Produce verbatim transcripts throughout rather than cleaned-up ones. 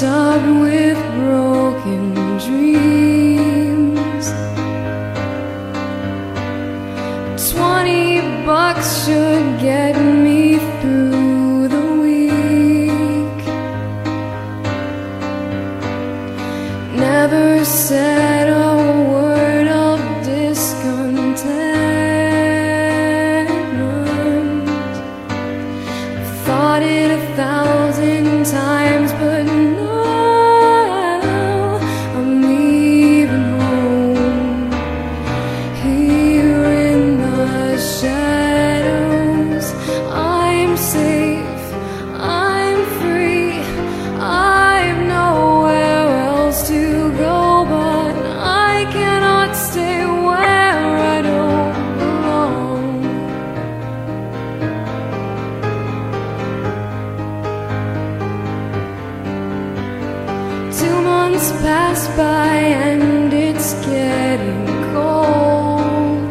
stopped with broken dreams. Twenty bucks should get me through the week. Never said a word of discontentment. Thought it a thousand times, but now I'm leaving home. Here in the shadows, I'm safe, I'm free. I've nowhere else to go, but I cannot stay where I don't belong. Two months pass by and it's getting cold.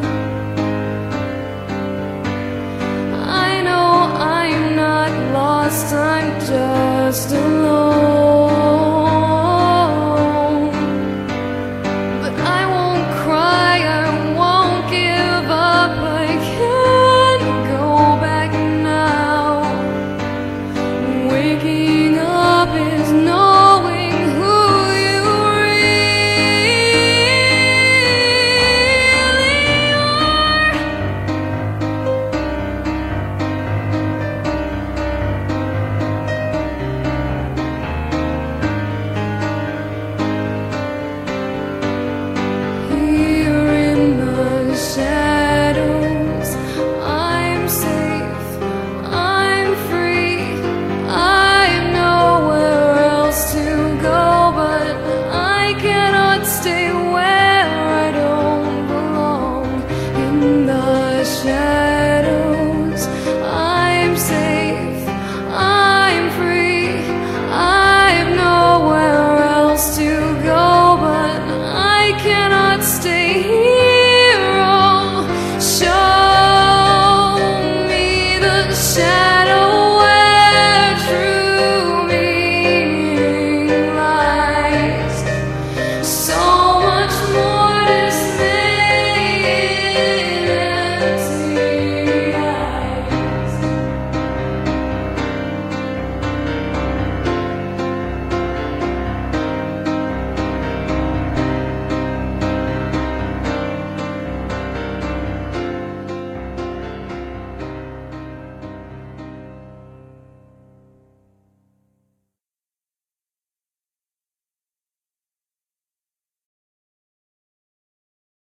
I know I'm not lost, I'm just alone.